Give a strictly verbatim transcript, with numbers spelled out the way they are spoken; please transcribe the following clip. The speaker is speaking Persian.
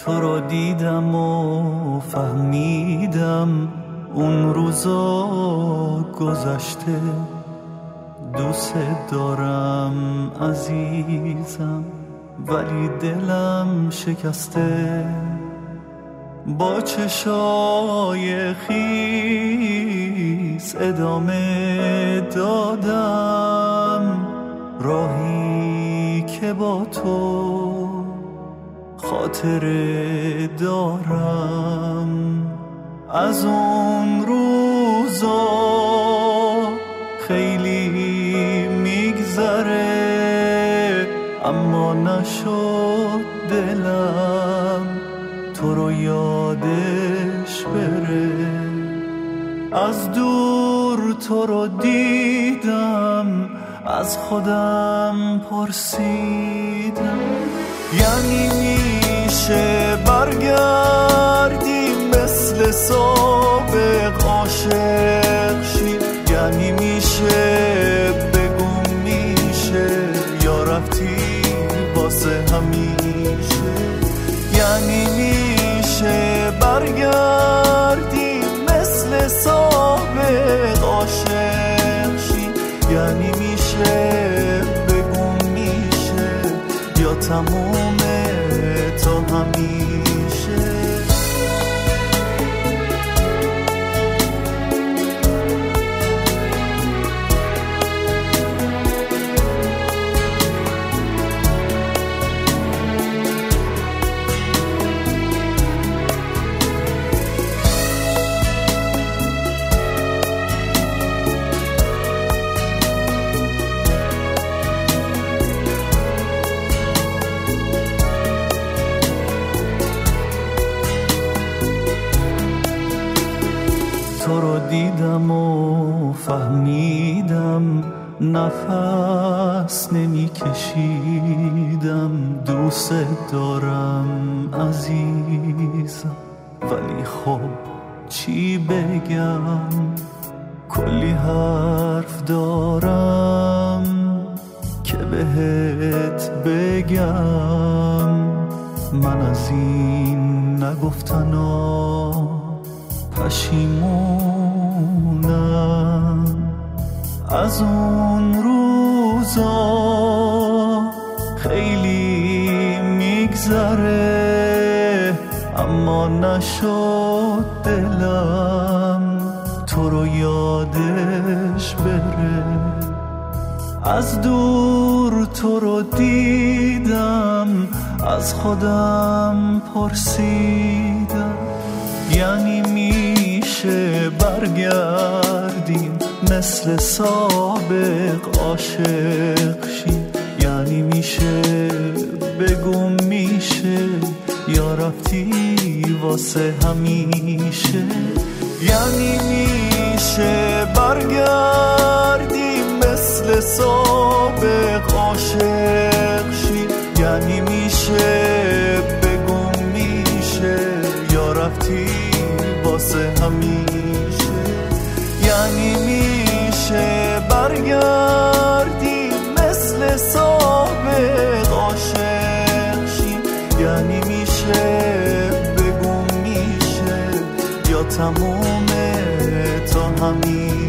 تو رو دیدم و فهمیدم اون روزا گذشته. دوست دارم عزیزم ولی دلم شکسته. با چشای خیس ادامه دادم راهی که با تو خاطره دارم. از اون روزا خیلی میگذره اما نشد دلم تو رو یادش بره. از دور تو رو دیدم از خودم پرسیدم یعنی میشه برگردی مثل سابق عاشق شی؟ یعنی میشه بگم میشه یا رفتی واسه همیشه؟ یعنی میشه برگردی مثل سابق عاشق شی؟ یعنی میشه بگم میشه یا تمومه تا همیشه؟ تو رو دیدم و فهمیدم نفس نمی کشیدم. دوست دارم عزیزم ولی خب چی بگم؟ کلی حرف دارم که بهت بگم. من از این نگفتنا پشیمونم. از اون روزا خیلی میگذره اما نشد دلم تو رو یادش بره. از دور تو رو دیدم از خودم پرسیدم یعنی میشه برگردیم مثل سابق عاشق شی؟ یعنی میشه بگم میشه یا رفتی واسه همیشه؟ یعنی میشه برگردیم مثل سابق عاشق شی؟ یعنی میشه بگم میشه یا رفتی واسه همیشه؟ یعنی میشه برگردی مثل سابق عاشق شی؟ یعنی میشه بگم میشه یا تمومه تا همیشه؟